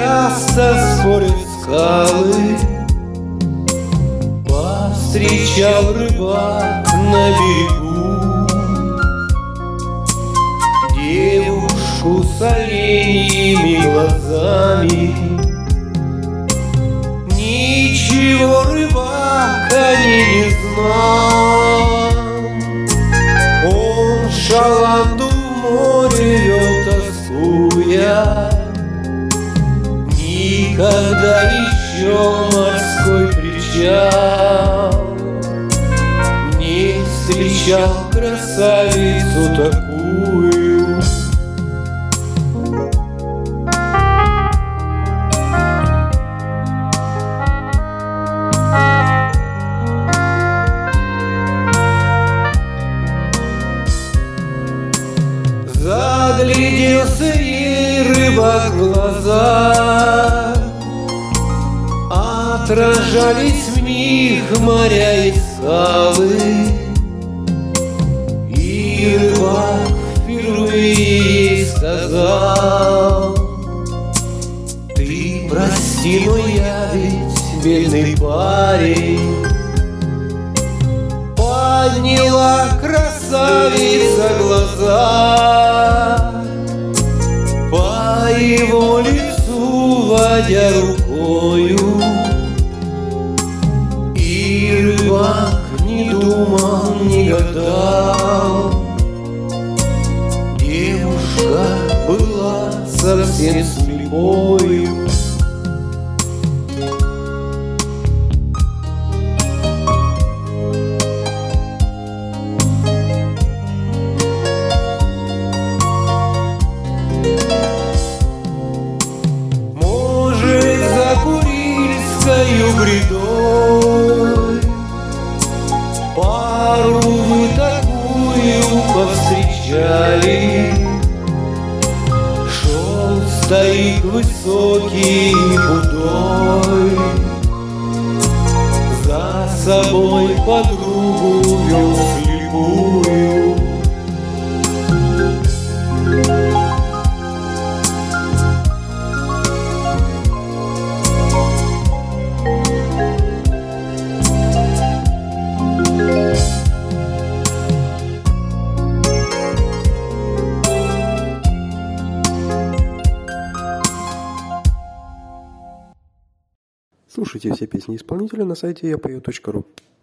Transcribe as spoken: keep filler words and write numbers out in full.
часто спорят скалы. Повстречал рыбак на берегу девушку с оленьими глазами. Ничего рыбак о ней не знал. Он шаланду в море вел, тоскуя. Никогда еще морской причал не встречал красавицу такую. Загляделся ей рыбак в глаза, отражались в них моря и скалы. И рыбак впервые ей сказал: ты прости, но я ведь бедный парень. Подняла красавица глаза, по его лицу водя рукою. И рыбак не думал, не гадал, девушка была совсем слепою. Грядой пару вы такую повстречали. Шел старик высокий и худой, за собой подругу вел слепую. Слушайте все песни исполнителя на сайте я пою точка ру.